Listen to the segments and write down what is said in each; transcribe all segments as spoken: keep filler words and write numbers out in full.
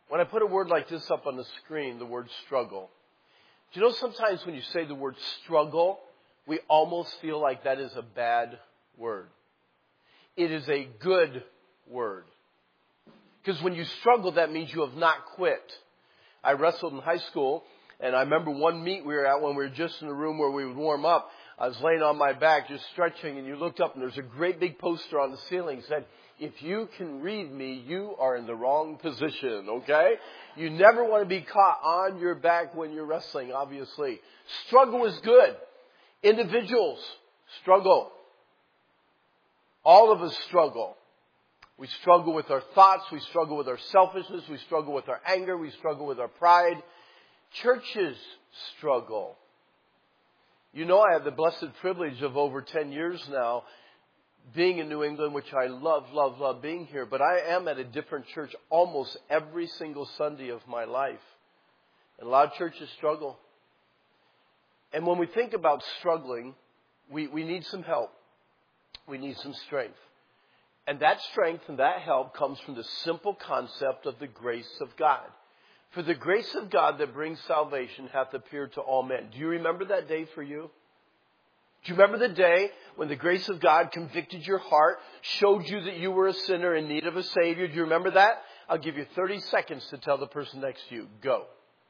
When I put a word like this up on the screen, the word struggle, do you know sometimes when you say the word struggle, we almost feel like that is a bad word. It is a good word. Because when you struggle, that means you have not quit. I wrestled in high school, and I remember one meet we were at when we were just in a room where we would warm up. I was laying on my back, just stretching, and you looked up, and there's a great big poster on the ceiling that said, if you can read me, you are in the wrong position, okay? You never want to be caught on your back when you're wrestling, obviously. Struggle is good. Individuals struggle. All of us struggle. We struggle with our thoughts. We struggle with our selfishness. We struggle with our anger. We struggle with our pride. Churches struggle. You know, I have the blessed privilege of over ten years now being in New England, which I love, love, love being here. But I am at a different church almost every single Sunday of my life. And a lot of churches struggle. And when we think about struggling, we, we need some help. We need some strength. And that strength and that help comes from the simple concept of the grace of God. For the grace of God that brings salvation hath appeared to all men. Do you remember that day for you? Do you remember the day when the grace of God convicted your heart, showed you that you were a sinner in need of a Savior? Do you remember that? I'll give you thirty seconds to tell the person next to you. Go.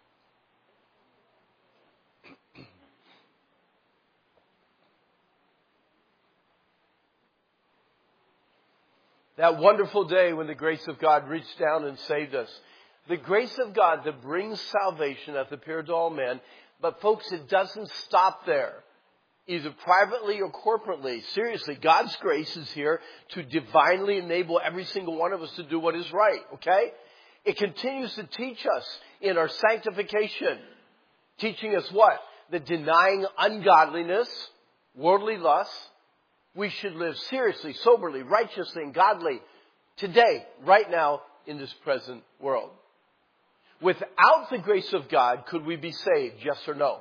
That wonderful day when the grace of God reached down and saved us. The grace of God that brings salvation hath appeared to all men. But folks, it doesn't stop there. Either privately or corporately. Seriously, God's grace is here to divinely enable every single one of us to do what is right. Okay? It continues to teach us in our sanctification. Teaching us what? That denying ungodliness, worldly lust, we should live seriously, soberly, righteously, and godly today, right now, in this present world. Without the grace of God, could we be saved? Yes or no?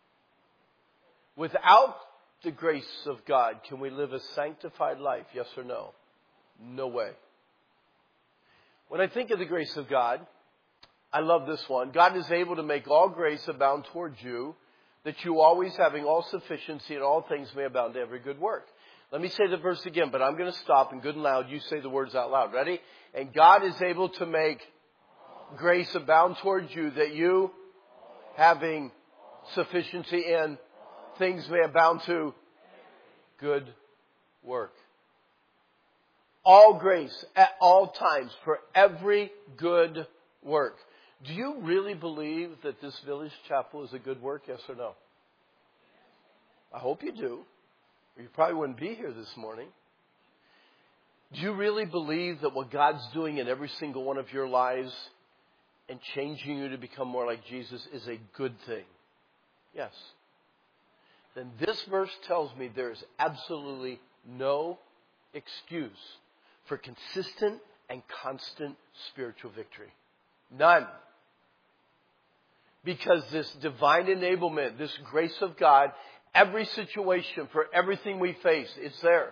Without the grace of God, can we live a sanctified life? Yes or no? No way. When I think of the grace of God, I love this one. God is able to make all grace abound towards you, that you always having all sufficiency in all things may abound to every good work. Let me say the verse again, but I'm going to stop and good and loud. You say the words out loud. Ready? And God is able to make grace abound towards you, that you having sufficiency in things may abound to good work. All grace at all times for every good work. Do you really believe that this Village Chapel is a good work? Yes or no? I hope you do. You probably wouldn't be here this morning. Do you really believe that what God's doing in every single one of your lives and changing you to become more like Jesus is a good thing? Yes. Then this verse tells me there is absolutely no excuse for consistent and constant spiritual victory. None. Because this divine enablement, this grace of God, every situation, for everything we face, it's there.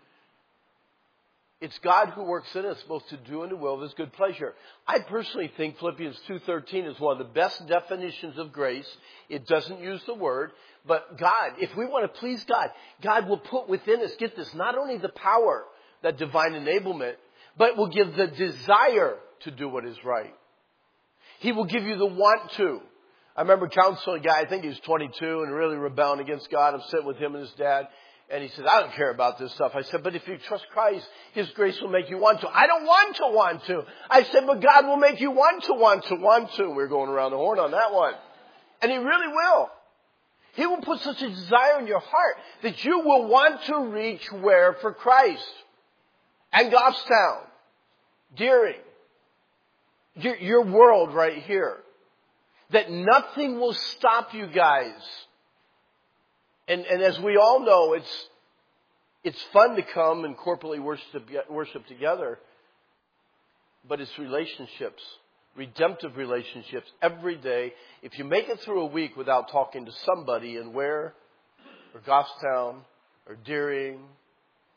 It's God who works in us both to do and to will of His good pleasure. I personally think Philippians two thirteen is one of the best definitions of grace. It doesn't use the word, but God, if we want to please God, God will put within us, get this, not only the power, that divine enablement, but will give the desire to do what is right. He will give you the want to. I remember counseling a guy, I think he was twenty-two and really rebelling against God. I'm sitting with him and his dad. And he said, I don't care about this stuff. I said, but if you trust Christ, His grace will make you want to. I don't want to want to. I said, but God will make you want to want to want to. We're going around the horn on that one. And He really will. He will put such a desire in your heart that you will want to reach where for Christ? And Goffstown, Deering, your, your world right here. That nothing will stop you guys. And, and as we all know, it's it's fun to come and corporately worship, worship together. But it's relationships, redemptive relationships every day. If you make it through a week without talking to somebody in Ware or Goffstown or Deering,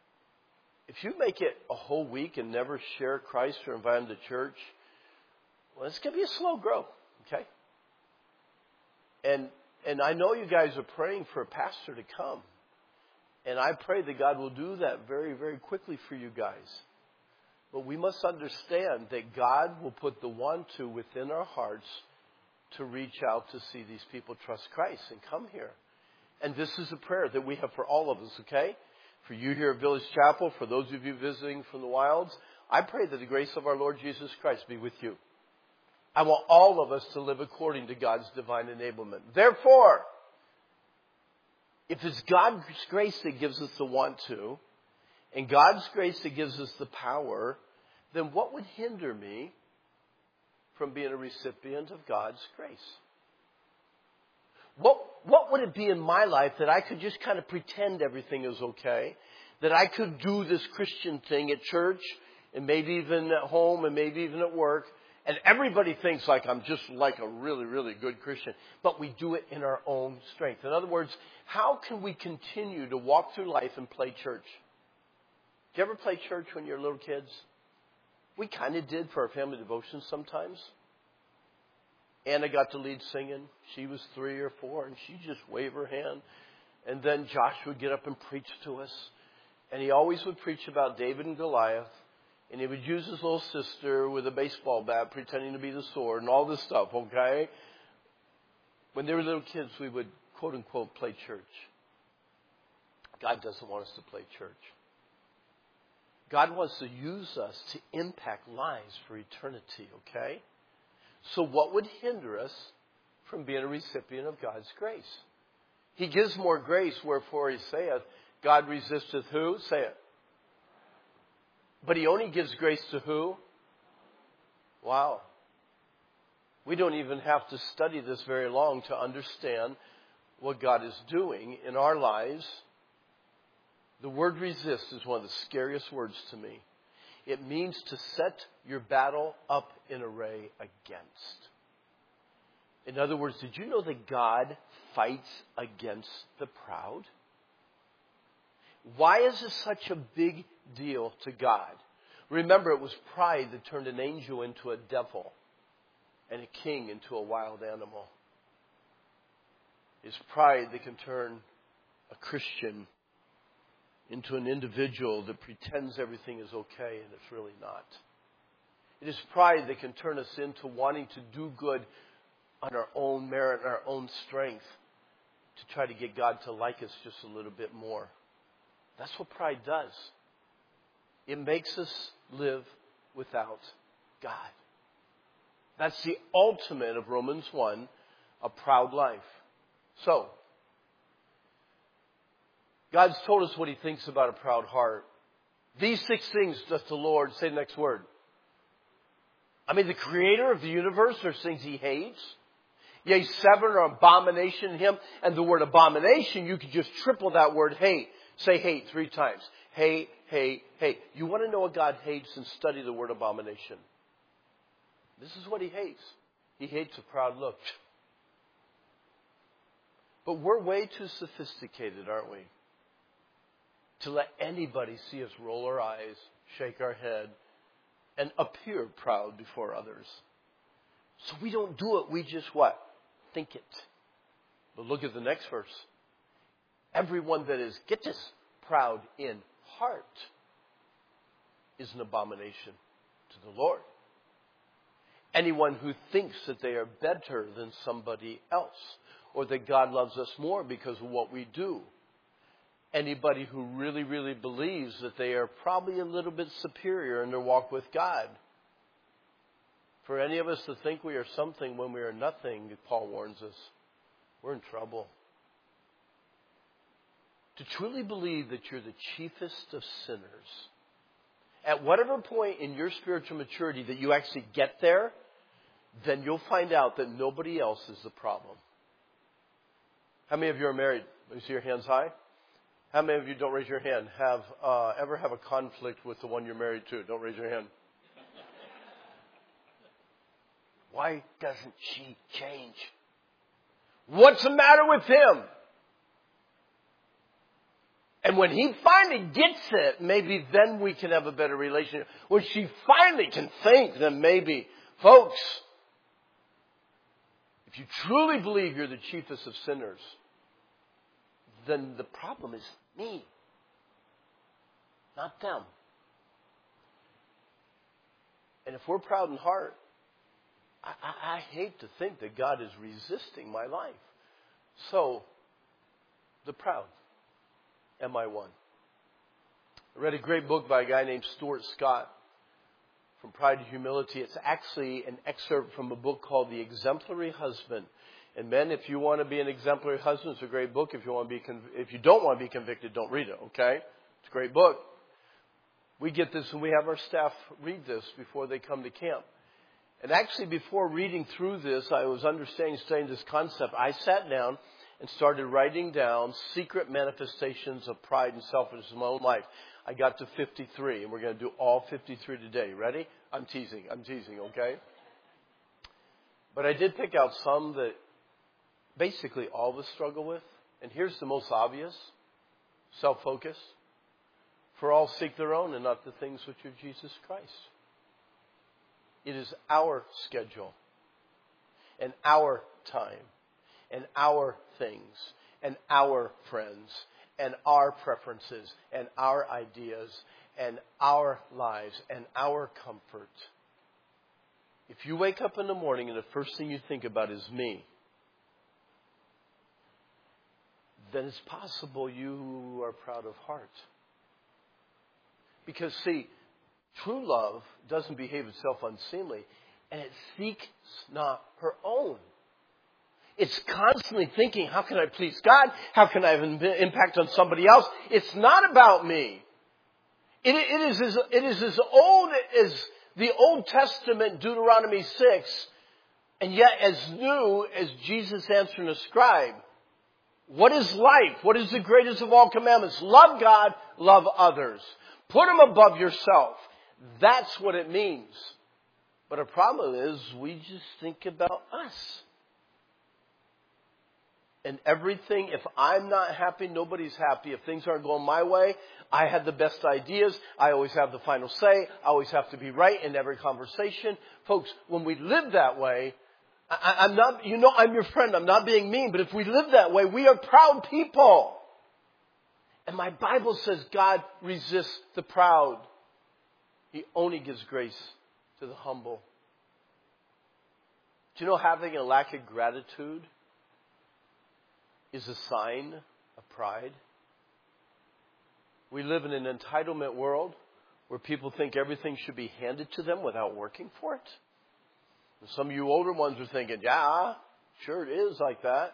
if you make it a whole week and never share Christ or invite them to church, Well, it's going to be a slow growth, okay? And and I know you guys are praying for a pastor to come. And I pray that God will do that very, very quickly for you guys. But we must understand that God will put the want to within our hearts to reach out to see these people trust Christ and come here. And this is a prayer that we have for all of us, okay? For you here at Village Chapel, for those of you visiting from the wilds, I pray that the grace of our Lord Jesus Christ be with you. I want all of us to live according to God's divine enablement. Therefore, if it's God's grace that gives us the want to, and God's grace that gives us the power, then what would hinder me from being a recipient of God's grace? What, what would it be in my life that I could just kind of pretend everything is okay? That I could do this Christian thing at church, and maybe even at home, and maybe even at work, and everybody thinks like I'm just like a really, really good Christian. But we do it in our own strength. In other words, how can we continue to walk through life and play church? Did you ever play church when you were little kids? We kind of did for our family devotions sometimes. Anna got to lead singing. She was three or four, and she'd just wave her hand. And then Josh would get up and preach to us. And he always would preach about David and Goliath. And he would use his little sister with a baseball bat pretending to be the sword and all this stuff, okay? When they were little kids, we would, quote unquote, play church. God doesn't want us to play church. God wants to use us to impact lives for eternity, okay? So what would hinder us from being a recipient of God's grace? He gives more grace, wherefore he saith, God resisteth who? Say it. But he only gives grace to who? Wow. We don't even have to study this very long to understand what God is doing in our lives. The word resist is one of the scariest words to me. It means to set your battle up in array against. In other words, did you know that God fights against the proud? Why is this such a big deal to God? Remember, it was pride that turned an angel into a devil and a king into a wild animal. It's pride that can turn a Christian into an individual that pretends everything is okay and it's really not. It is pride that can turn us into wanting to do good on our own merit and our own strength to try to get God to like us just a little bit more. That's what pride does. It makes us live without God. That's the ultimate of Romans one, a proud life. So, God's told us what he thinks about a proud heart. These six things does the Lord, say the next word. I mean, the creator of the universe, there's things he hates. Yea, seven are abomination in him. And the word abomination, you could just triple that word hate. Say hate three times. Hate, hate, hate. You want to know what God hates, and study the word abomination. This is what he hates. He hates a proud look. But we're way too sophisticated, aren't we? To let anybody see us roll our eyes, shake our head, and appear proud before others. So we don't do it. We just what? Think it. But look at the next verse. Everyone that is, get this, proud in heart is an abomination to the Lord. Anyone who thinks that they are better than somebody else, or that God loves us more because of what we do. Anybody who really, really believes that they are probably a little bit superior in their walk with God. For any of us to think we are something when we are nothing, Paul warns us, we're in trouble. To truly believe that you're the chiefest of sinners, at whatever point in your spiritual maturity that you actually get there, then you'll find out that nobody else is the problem. How many of you are married? Let me see your hands high. How many of you, don't raise your hand, have uh, ever have a conflict with the one you're married to? Don't raise your hand. Why doesn't she change? What's the matter with him? And when he finally gets it, maybe then we can have a better relationship. When she finally can think, then maybe, folks, If you truly believe you're the chiefest of sinners, then the problem is me, not them. And if we're proud in heart, I, I, I hate to think that God is resisting my life. So, the proud. Am I one? I read a great book by a guy named Stuart Scott, From Pride to Humility. It's actually an excerpt from a book called The Exemplary Husband. And men, if you want to be an exemplary husband, it's a great book. If you want to be, conv- if you don't want to be convicted, don't read it. Okay, it's a great book. We get this, and we have our staff read this before they come to camp. And actually, before reading through this, I was understanding, studying this concept. I sat down and started writing down secret manifestations of pride and selfishness in my own life. I got to fifty-three, and we're going to do all fifty-three today. Ready? I'm teasing. I'm teasing, okay? But I did pick out some that basically all of us struggle with. And here's the most obvious. Self-focus. For all seek their own and not the things which are Jesus Christ. It is our schedule and our time and our things and our friends and our preferences and our ideas and our lives and our comfort. If you wake up in the morning and the first thing you think about is me, then it's possible you are proud of heart. Because, see, true love doesn't behave itself unseemly, and it seeks not her own. It's constantly thinking, how can I please God? How can I have an impact on somebody else? It's not about me. It, it, is, as, it is as old as the Old Testament, Deuteronomy six, and yet as new as Jesus answering a scribe. What is life? What is the greatest of all commandments? Love God, love others. Put them above yourself. That's what it means. But a problem is we just think about us. And everything, if I'm not happy, nobody's happy. If things aren't going my way, I have the best ideas. I always have the final say. I always have to be right in every conversation. Folks, when we live that way, I, I'm not, you know, I'm your friend. I'm not being mean. But if we live that way, we are proud people. And my Bible says God resists the proud. He only gives grace to the humble. Do you know having a lack of gratitude is a sign of pride? We live in an entitlement world where people think everything should be handed to them without working for it. And some of you older ones are thinking, yeah, sure it is like that.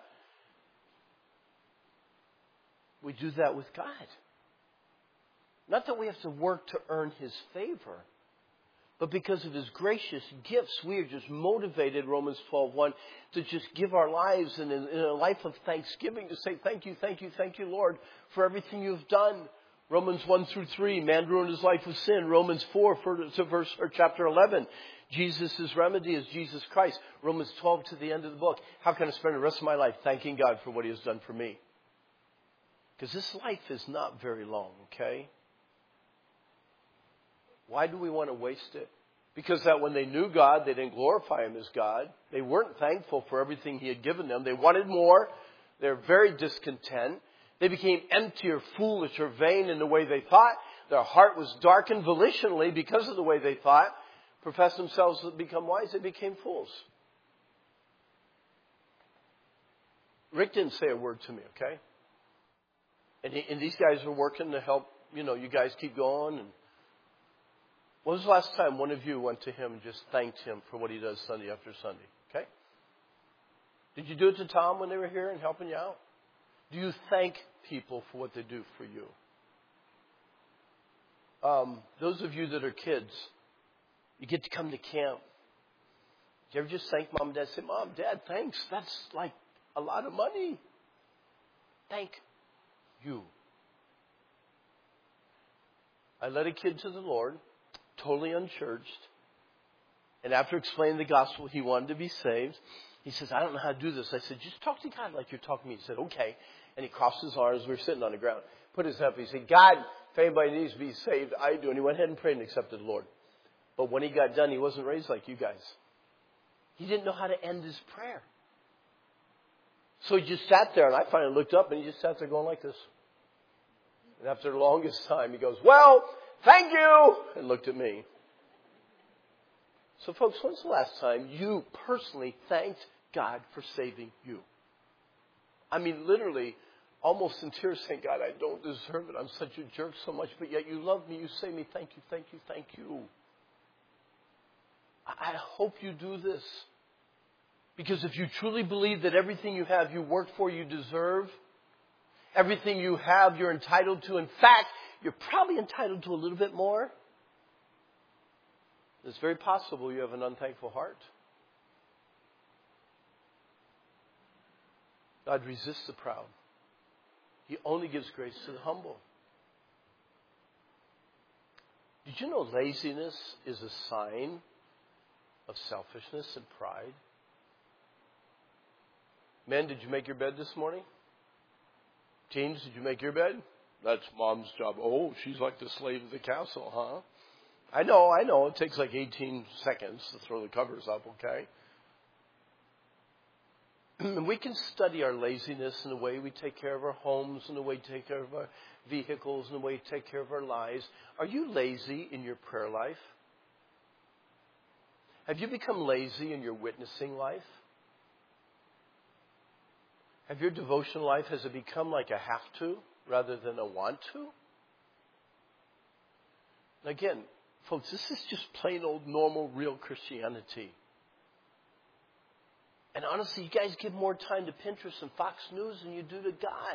We do that with God. Not that we have to work to earn His favor, but because of His gracious gifts, we are just motivated, Romans twelve one, to just give our lives in a, in a life of thanksgiving, to say thank you, thank you, thank you, Lord, for everything you've done. Romans one through three, man ruined his life with sin. Romans four, to verse, or chapter eleven, Jesus' remedy is Jesus Christ. Romans twelve to the end of the book. How can I spend the rest of my life thanking God for what He has done for me? Because this life is not very long, okay? Why do we want to waste it? Because that when they knew God, they didn't glorify Him as God. They weren't thankful for everything He had given them. They wanted more. They were very discontent. They became empty or foolish or vain in the way they thought. Their heart was darkened volitionally because of the way they thought. Professed themselves to become wise. They became fools. Rick didn't say a word to me, okay? And, he, and these guys are working to help, you know, you guys keep going. And when was the last time one of you went to him and just thanked him for what he does Sunday after Sunday? Okay? Did you do it to Tom when they were here and helping you out? Do you thank people for what they do for you? Um, those of you that are kids, you get to come to camp. Do you ever just thank Mom and Dad? Say, Mom, Dad, thanks. That's like a lot of money. Thank you. I led a kid to the Lord, totally unchurched. And after explaining the gospel, he wanted to be saved. He says, I don't know how to do this. I said, just talk to God like you're talking to me. He said, okay. And he crossed his arms. We were sitting on the ground. Put his head up. He said, God, if anybody needs to be saved, I do. And he went ahead and prayed and accepted the Lord. But when he got done, he wasn't raised like you guys. He didn't know how to end his prayer. So he just sat there, and I finally looked up, and he just sat there going like this. And after the longest time, he goes, well, thank you, and looked at me. So folks, when's the last time you personally thanked God for saving you? I mean, literally, almost in tears saying, God, I don't deserve it. I'm such a jerk so much, but yet you love me. You save me. Thank you, thank you, thank you. I hope you do this. Because if you truly believe that everything you have, you work for, you deserve, everything you have, you're entitled to. In fact, you're probably entitled to a little bit more. It's very possible you have an unthankful heart. God resists the proud. He only gives grace to the humble. Did you know laziness is a sign of selfishness and pride? Men, did you make your bed this morning? Teens, did you make your bed? That's mom's job. Oh, she's like the slave of the castle, huh? I know, I know. It takes like eighteen seconds to throw the covers up, okay? And we can study our laziness in the way we take care of our homes, in the way we take care of our vehicles, in the way we take care of our lives. Are you lazy in your prayer life? Have you become lazy in your witnessing life? Have your devotional life, has it become like a have to rather than a want to? Again, folks, this is just plain old normal real Christianity. And honestly, you guys give more time to Pinterest and Fox News than you do to God.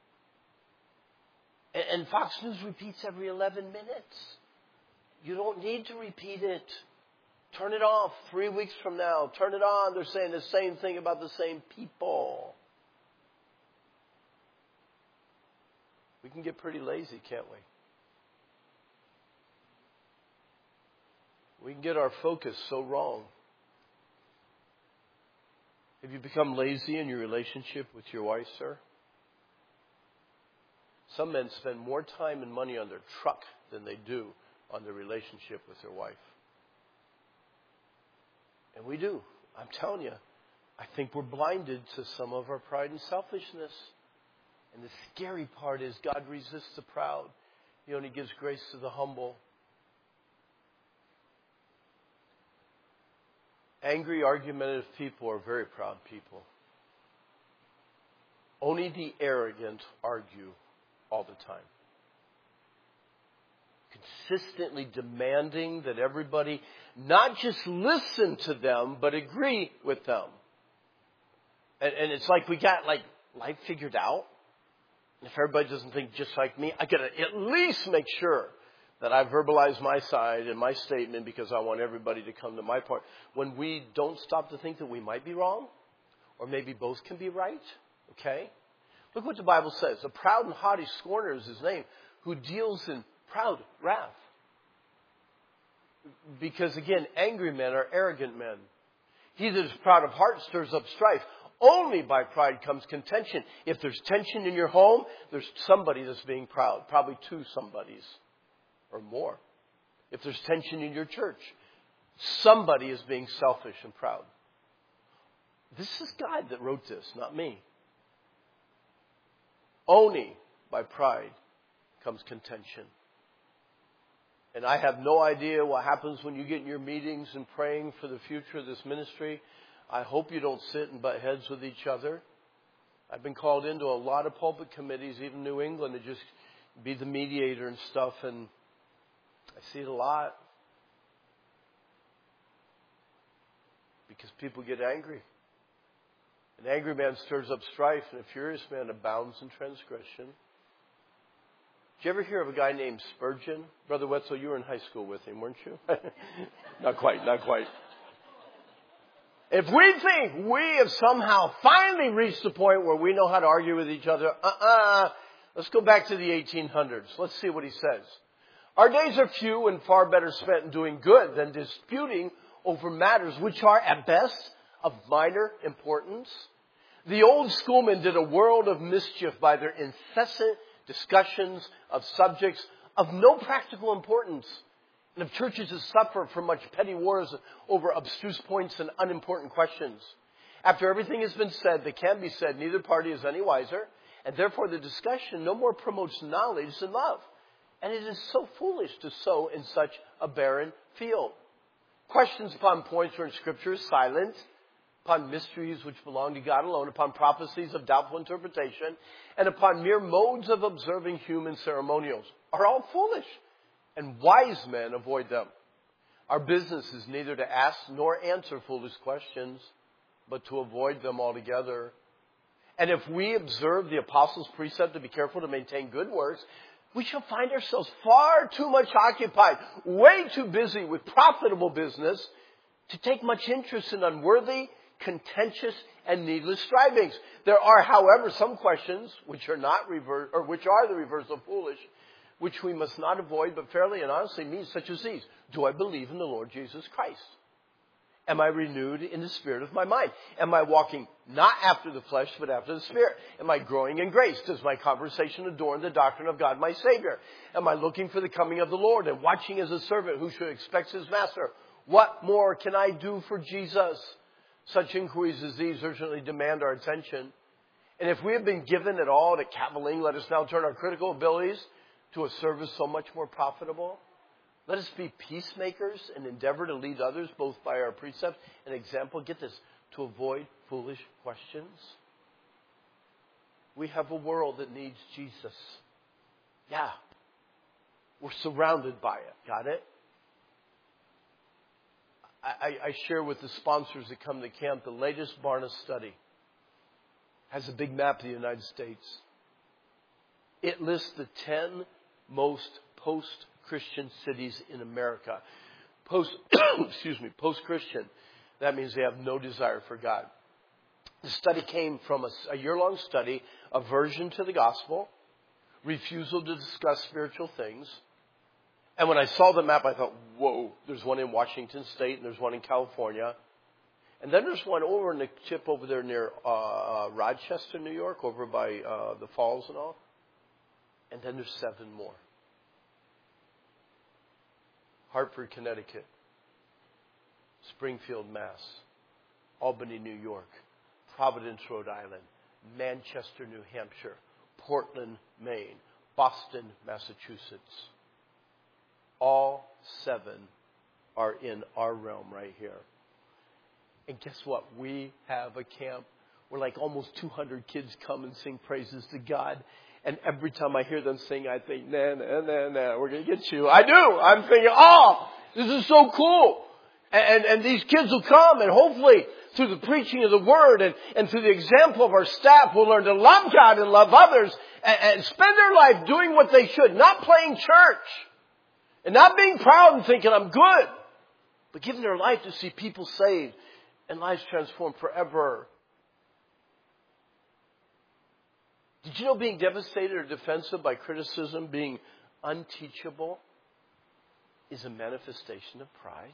And, and Fox News repeats every eleven minutes. You don't need to repeat it. Turn it off three weeks from now. Turn it on. They're saying the same thing about the same people. We can get pretty lazy, can't we? We can get our focus so wrong. Have you become lazy in your relationship with your wife, sir? Some men spend more time and money on their truck than they do on their relationship with their wife. And we do. I'm telling you, I think we're blinded to some of our pride and selfishness. And the scary part is God resists the proud. He only gives grace to the humble. Angry, argumentative people are very proud people. Only the arrogant argue all the time. Consistently demanding that everybody not just listen to them, but agree with them. And, and it's like we got like life figured out. If everybody doesn't think just like me, I got to at least make sure that I verbalize my side and my statement because I want everybody to come to my part. When we don't stop to think that we might be wrong, or maybe both can be right, okay? Look what the Bible says. A proud and haughty scorner is his name, who deals in proud wrath. Because again, angry men are arrogant men. He that is proud of heart stirs up strife. Only by pride comes contention. If there's tension in your home, there's somebody that's being proud. Probably two somebodies or more. If there's tension in your church, somebody is being selfish and proud. This is God that wrote this, not me. Only by pride comes contention. And I have no idea what happens when you get in your meetings and praying for the future of this ministry. I hope you don't sit and butt heads with each other. I've been called into a lot of pulpit committees, even New England, to just be the mediator and stuff, and I see it a lot. Because people get angry. An angry man stirs up strife, and a furious man abounds in transgression. Did you ever hear of a guy named Spurgeon? Brother Wetzel, you were in high school with him, weren't you? Not quite, not quite. If we think we have somehow finally reached the point where we know how to argue with each other, uh-uh, let's go back to the eighteen hundreds. Let's see what he says. Our days are few and far better spent in doing good than disputing over matters which are, at best, of minor importance. The old schoolmen did a world of mischief by their incessant discussions of subjects of no practical importance. And if churches have suffered from much petty wars over abstruse points and unimportant questions. After everything has been said that can be said, neither party is any wiser, and therefore the discussion no more promotes knowledge than love. And it is so foolish to sow in such a barren field. Questions upon points where in Scripture is silent, upon mysteries which belong to God alone, upon prophecies of doubtful interpretation, and upon mere modes of observing human ceremonials, are all foolish, and wise men avoid them. Our business is neither to ask nor answer foolish questions, but to avoid them altogether. And if we observe the apostles' precept to be careful to maintain good works, we shall find ourselves far too much occupied, way too busy with profitable business to take much interest in unworthy, contentious, and needless strivings. There are, however, some questions which are not reverse, or which are the reverse of foolish, which we must not avoid, but fairly and honestly meet, such as these. Do I believe in the Lord Jesus Christ? Am I renewed in the spirit of my mind? Am I walking not after the flesh, but after the Spirit? Am I growing in grace? Does my conversation adorn the doctrine of God, my Savior? Am I looking for the coming of the Lord and watching as a servant who should expect his master? What more can I do for Jesus? Such inquiries as these urgently demand our attention. And if we have been given at all to cavilling, let us now turn our critical abilities to a service so much more profitable. Let us be peacemakers and endeavor to lead others both by our precepts and example. Get this, to avoid foolish questions. We have a world that needs Jesus. Yeah. We're surrounded by it. Got it? I, I share with the sponsors that come to camp the latest Barna study. Has a big map of the United States. It lists the ten most post-Christian cities in America. Post, excuse me, post-Christian. That means they have no desire for God. The study came from a, a year-long study, aversion to the gospel, refusal to discuss spiritual things. And when I saw the map, I thought, whoa, there's one in Washington State and there's one in California. And then there's one over in the chip over there near uh, Rochester, New York, over by uh, the falls and all. And then there's seven more. Hartford, Connecticut. Springfield, Mass. Albany, New York. Providence, Rhode Island. Manchester, New Hampshire. Portland, Maine. Boston, Massachusetts. All seven are in our realm right here. And guess what? We have a camp where like almost two hundred kids come and sing praises to God. And every time I hear them sing, I think, nah, nah, nah, nah, we're going to get you. I do. I'm thinking, oh, this is so cool. And, and, and these kids will come, and hopefully through the preaching of the Word and, and through the example of our staff, we'll learn to love God and love others and, and spend their life doing what they should, not playing church and not being proud and thinking I'm good, but giving their life to see people saved and lives transformed forever. Did you know being devastated or defensive by criticism, being unteachable, is a manifestation of pride?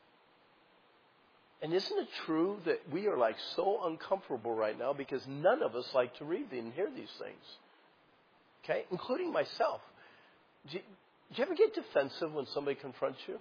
And isn't it true that we are like so uncomfortable right now because none of us like to read and hear these things? Okay? Including myself. Do you, do you ever get defensive when somebody confronts you?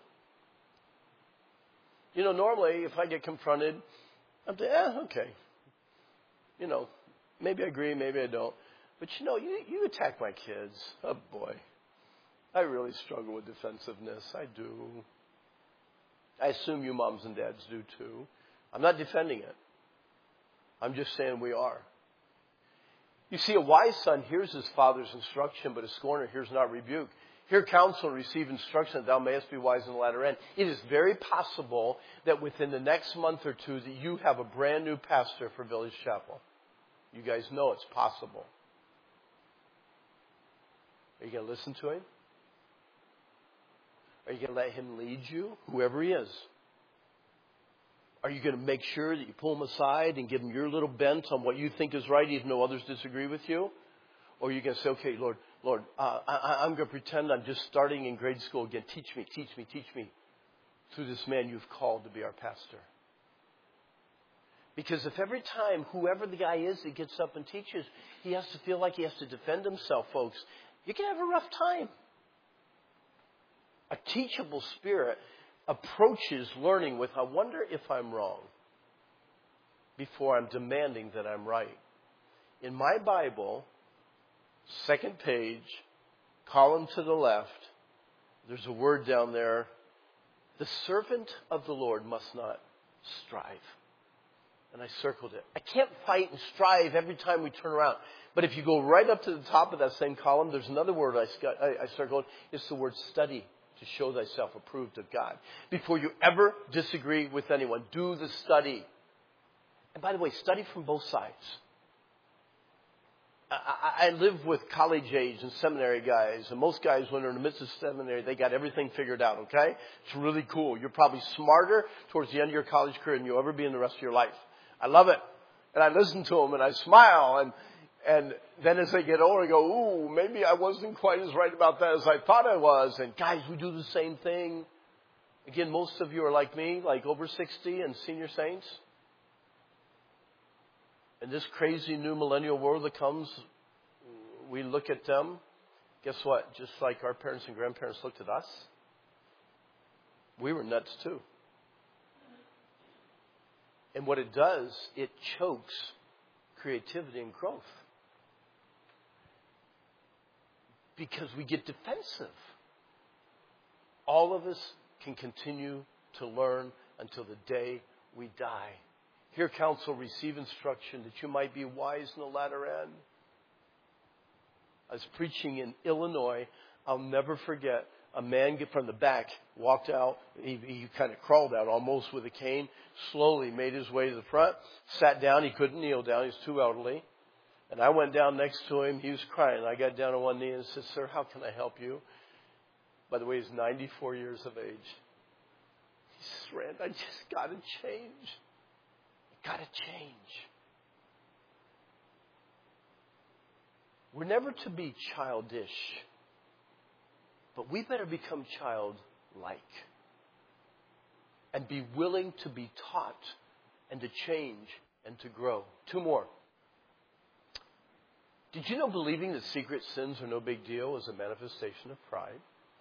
You know, normally if I get confronted, I'm like, eh, okay. You know, maybe I agree, maybe I don't. But you know, you, you attack my kids. Oh boy. I really struggle with defensiveness. I do. I assume you moms and dads do too. I'm not defending it. I'm just saying we are. You see, a wise son hears his father's instruction, but a scorner hears not rebuke. Hear counsel and receive instruction that thou mayest be wise in the latter end. It is very possible that within the next month or two that you have a brand new pastor for Village Chapel. You guys know it's possible. Are you going to listen to him? Are you going to let him lead you, whoever he is? Are you going to make sure that you pull him aside and give him your little bent on what you think is right, even though others disagree with you? Or are you going to say, okay, Lord, Lord, uh, I, I'm going to pretend I'm just starting in grade school again. Teach me, teach me, teach me through this man you've called to be our pastor. Because if every time, whoever the guy is that gets up and teaches, he has to feel like he has to defend himself, folks, you can have a rough time. A teachable spirit approaches learning with, I wonder if I'm wrong. before I'm demanding that I'm right. In my Bible, second page, column to the left, there's a word down there. The servant of the Lord must not strive. And I circled it. I can't fight and strive every time we turn around. But if you go right up to the top of that same column, there's another word I, I circled. It's the word study, to show thyself approved of God. Before you ever disagree with anyone, do the study. And by the way, study from both sides. I, I live with college age and seminary guys. And most guys, when they're in the midst of seminary, they got everything figured out, okay? It's really cool. You're probably smarter towards the end of your college career than you'll ever be in the rest of your life. I love it. And I listen to them and I smile. And and then as they get older, I go, ooh, maybe I wasn't quite as right about that as I thought I was. And guys, we do the same thing. Again, most of you are like me, like over sixty and senior saints. In this crazy new millennial world that comes, we look at them. Guess what? Just like our parents and grandparents looked at us, we were nuts too. And what it does, it chokes creativity and growth. Because we get defensive. All of us can continue to learn until the day we die. Hear counsel, receive instruction, that you might be wise in the latter end. I was preaching in Illinois. I'll never forget. A man from the back walked out. He, he kind of crawled out almost with a cane. Slowly made his way to the front. Sat down. He couldn't kneel down. He was too elderly. And I went down next to him. He was crying. I got down on one knee and said, "Sir, how can I help you?" By the way, he's ninety-four years of age. He says, "Rand, I just got to change. I got to change." We're never to be childish. But we better become childlike and be willing to be taught and to change and to grow. Two more. Did you know believing that secret sins are no big deal is a manifestation of pride?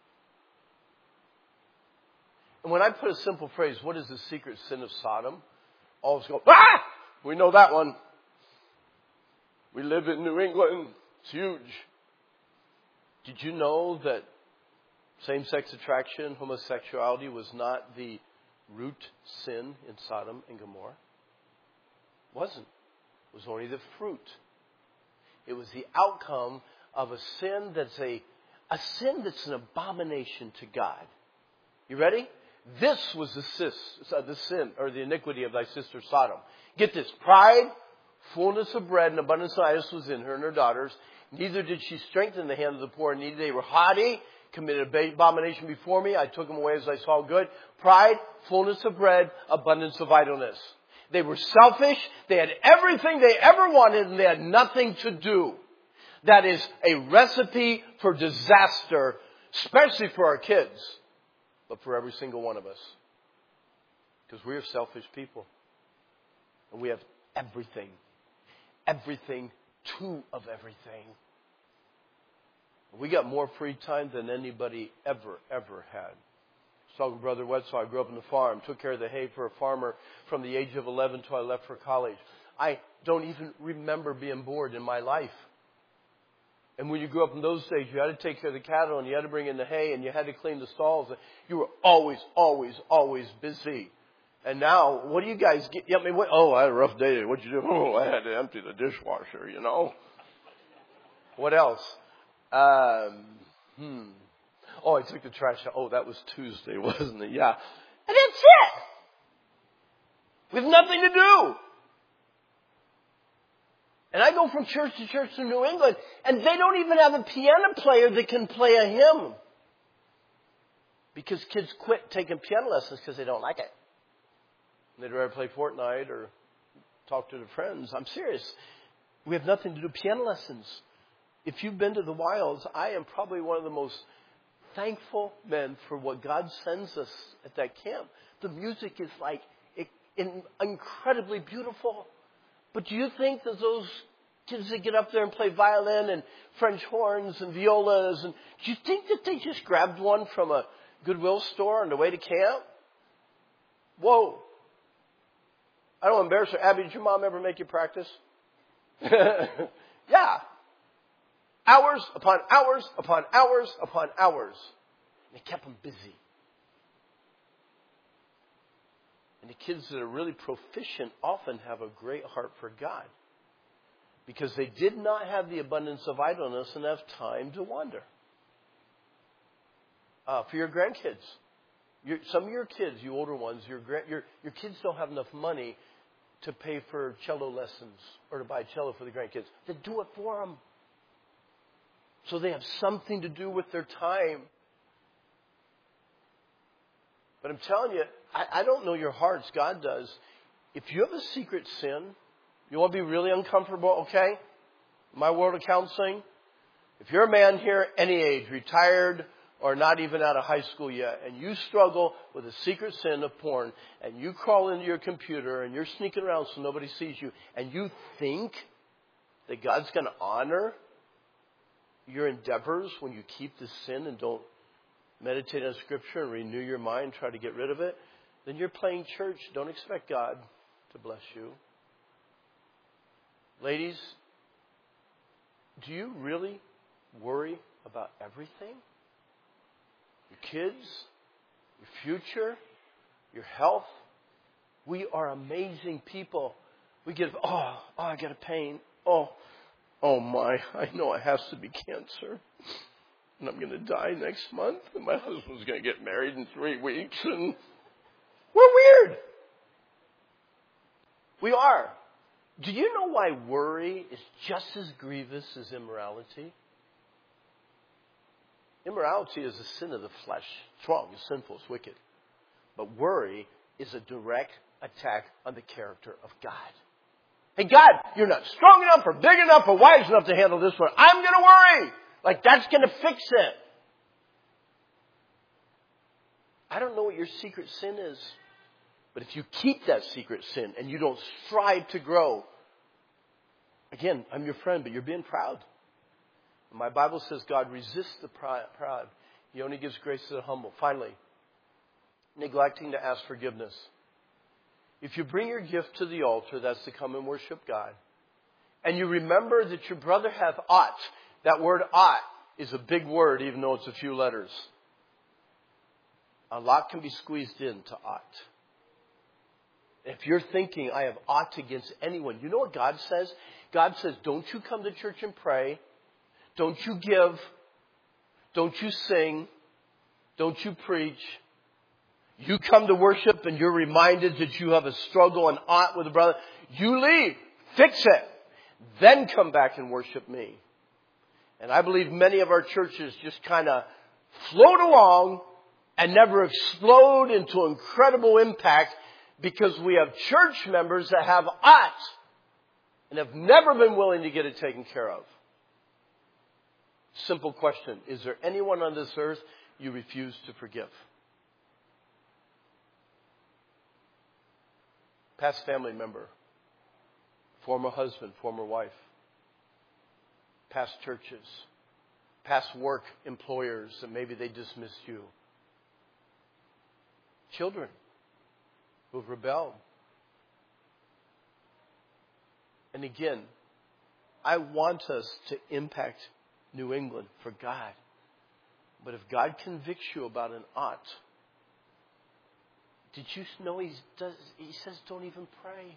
And when I put a simple phrase, what is the secret sin of Sodom? All of us go, ah! We know that one. We live in New England. It's huge. Did you know that same-sex attraction, homosexuality, was not the root sin in Sodom and Gomorrah? It wasn't. It was only the fruit. It was the outcome of a sin that's a, a sin that's an abomination to God. You ready? This was the, sis, uh, the sin, or the iniquity of thy sister Sodom. Get this. Pride, fullness of bread, and abundance of idols was in her and her daughters. Neither did she strengthen the hand of the poor and needy. They were haughty, committed abomination before me. I took them away as I saw good. Pride, fullness of bread, abundance of idleness. They were selfish. They had everything they ever wanted, and they had nothing to do. That is a recipe for disaster, especially for our kids, but for every single one of us. Because we are selfish people. And we have everything. Everything, two of everything. We got more free time than anybody ever, ever had. I was talking to Brother Wetzel. I grew up on the farm, took care of the hay for a farmer from the age of eleven till I left for college. I don't even remember being bored in my life. And when you grew up in those days, you had to take care of the cattle and you had to bring in the hay and you had to clean the stalls. You were always, always, always busy. And now, what do you guys get? I mean, what, oh, I had a rough day. What'd you do? Oh, I had to empty the dishwasher, you know. What else? Um, hmm. Oh, I took the trash out. Oh, that was Tuesday, wasn't it? Yeah. And that's it. We have nothing to do. And I go from church to church in New England, and they don't even have a piano player that can play a hymn. Because kids quit taking piano lessons because they don't like it. And they'd rather play Fortnite or talk to their friends. I'm serious. We have nothing to do. Piano lessons. If you've been to the wilds, I am probably one of the most thankful men for what God sends us at that camp. The music is like it, in, incredibly beautiful. But do you think that those kids that get up there and play violin and French horns and violas, and do you think that they just grabbed one from a Goodwill store on the way to camp? Whoa. I don't embarrass her. Abby, did your mom ever make you practice? Yeah. Hours upon hours upon hours upon hours. And it kept them busy. And the kids that are really proficient often have a great heart for God. Because they did not have the abundance of idleness and have time to wander. Uh, for your grandkids. Your, some of your kids, you older ones, your, your, your kids don't have enough money to pay for cello lessons or to buy cello for the grandkids. Then do it for them. So they have something to do with their time. But I'm telling you, I, I don't know your hearts. God does. If you have a secret sin, you want to be really uncomfortable, okay? My world of counseling. If you're a man here, any age, retired or not even out of high school yet, and you struggle with a secret sin of porn, and you crawl into your computer and you're sneaking around so nobody sees you, and you think that God's going to honor your endeavors when you keep the sin and don't meditate on Scripture and renew your mind, try to get rid of it, then you're playing church. Don't expect God to bless you. Ladies, do you really worry about everything? Your kids, your future, your health? We are amazing people. We get, oh, oh, I got a pain. Oh, oh my, I know it has to be cancer. And I'm going to die next month. And my husband's going to get married in three weeks. And we're weird. We are. Do you know why worry is just as grievous as immorality? Immorality is a sin of the flesh. It's wrong. It's sinful. It's wicked. But worry is a direct attack on the character of God. Hey, God, you're not strong enough or big enough or wise enough to handle this one. I'm going to worry. Like that's going to fix it. I don't know what your secret sin is. But if you keep that secret sin and you don't strive to grow, again, I'm your friend, but you're being proud. My Bible says God resists the proud. He only gives grace to the humble. Finally, neglecting to ask forgiveness. If you bring your gift to the altar, that's to come and worship God, and you remember that your brother hath ought, that word ought is a big word, even though it's a few letters. A lot can be squeezed into ought. If you're thinking, I have ought against anyone, you know what God says? God says, don't you come to church and pray. Don't you give. Don't you sing. Don't you preach. You come to worship and you're reminded that you have a struggle and ought with a brother. You leave. Fix it. Then come back and worship me. And I believe many of our churches just kind of float along and never explode into incredible impact because we have church members that have ought and have never been willing to get it taken care of. Simple question. Is there anyone on this earth you refuse to forgive? Past family member, former husband, former wife, past churches, past work employers that maybe they dismissed you, children who've rebelled. And again, I want us to impact New England for God. But if God convicts you about an ought, did you know he does? He says, don't even pray.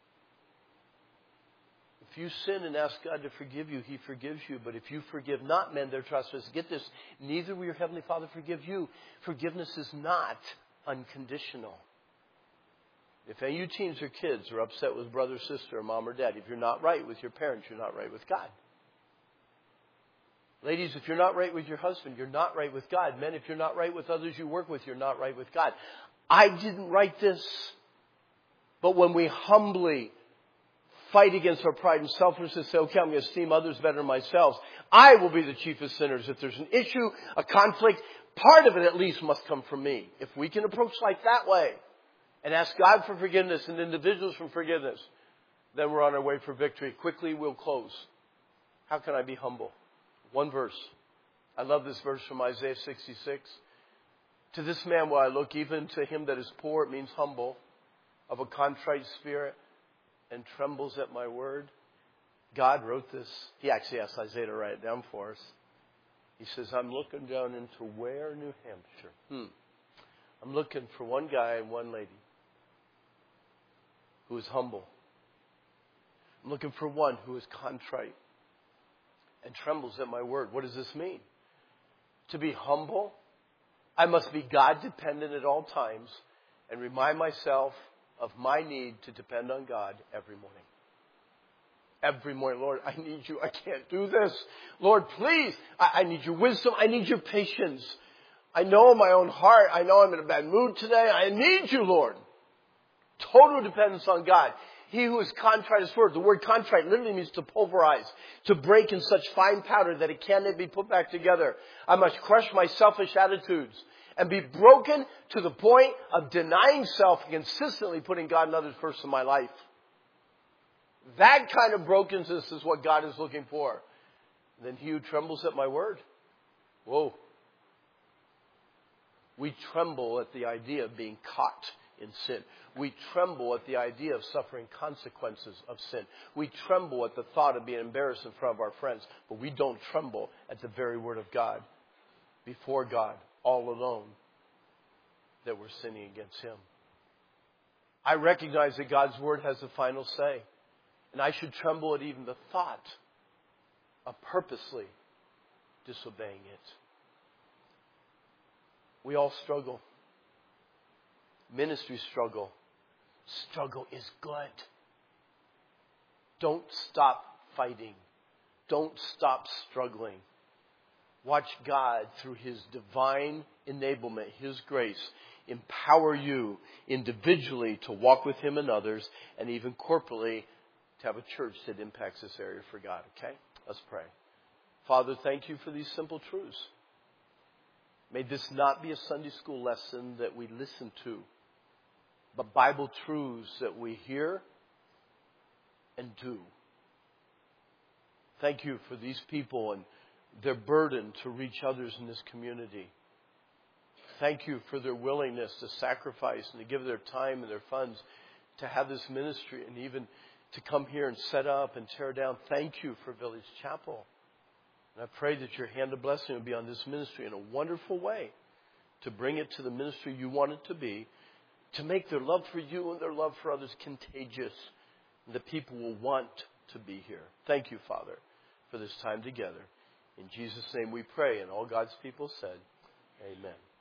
If you sin and ask God to forgive you, He forgives you. But if you forgive not men their trespasses, get this, neither will your Heavenly Father forgive you. Forgiveness is not unconditional. If any of you teens or kids are upset with brother, sister, or mom or dad, if you're not right with your parents, you're not right with God. Ladies, if you're not right with your husband, you're not right with God. Men, if you're not right with others you work with, you're not right with God. I didn't write this. But when we humbly fight against our pride and selfishness and say, okay, I'm going to esteem others better than myself, I will be the chief of sinners. If there's an issue, a conflict, part of it at least must come from me. If we can approach life that way and ask God for forgiveness and individuals for forgiveness, then we're on our way for victory. Quickly, we'll close. How can I be humble? One verse. I love this verse from Isaiah sixty-six. To this man will I look, even to him that is poor, it means humble, of a contrite spirit and trembles at my word. God wrote this. He actually asked Isaiah to write it down for us. He says, I'm looking down into Ware, New Hampshire. Hmm. I'm looking for one guy and one lady who is humble. I'm looking for one who is contrite and trembles at my word. What does this mean? To be humble, I must be God dependent at all times and remind myself of my need to depend on God every morning. Every morning, Lord, I need you. I can't do this. Lord, please, I, I need your wisdom. I need your patience. I know in my own heart, I know I'm in a bad mood today. I need you, Lord. Total dependence on God. He who is contrite is word. The word contrite literally means to pulverize, to break in such fine powder that it cannot be put back together. I must crush my selfish attitudes and be broken to the point of denying self and consistently putting God and others first in my life. That kind of brokenness is what God is looking for. Then he who trembles at my word. Whoa. We tremble at the idea of being caught in sin. We tremble at the idea of suffering consequences of sin. We tremble at the thought of being embarrassed in front of our friends. But we don't tremble at the very word of God. Before God, all alone, that we're sinning against him. I recognize that God's word has the final say. And I should tremble at even the thought of purposely disobeying it. We all struggle. Ministry struggle. Struggle is good. Don't stop fighting. Don't stop struggling. Watch God, through his divine enablement, his grace, empower you individually to walk with him and others, and even corporately to have a church that impacts this area for God. Okay? Let's pray. Father, thank you for these simple truths. May this not be a Sunday school lesson that we listen to, but Bible truths that we hear and do. Thank you for these people and their burden to reach others in this community. Thank you for their willingness to sacrifice and to give their time and their funds to have this ministry and even to come here and set up and tear down. Thank you for Village Chapel. And I pray that your hand of blessing will be on this ministry in a wonderful way to bring it to the ministry you want it to be, to make their love for you and their love for others contagious. And the people will want to be here. Thank you, Father, for this time together. In Jesus' name we pray. And all God's people said, amen.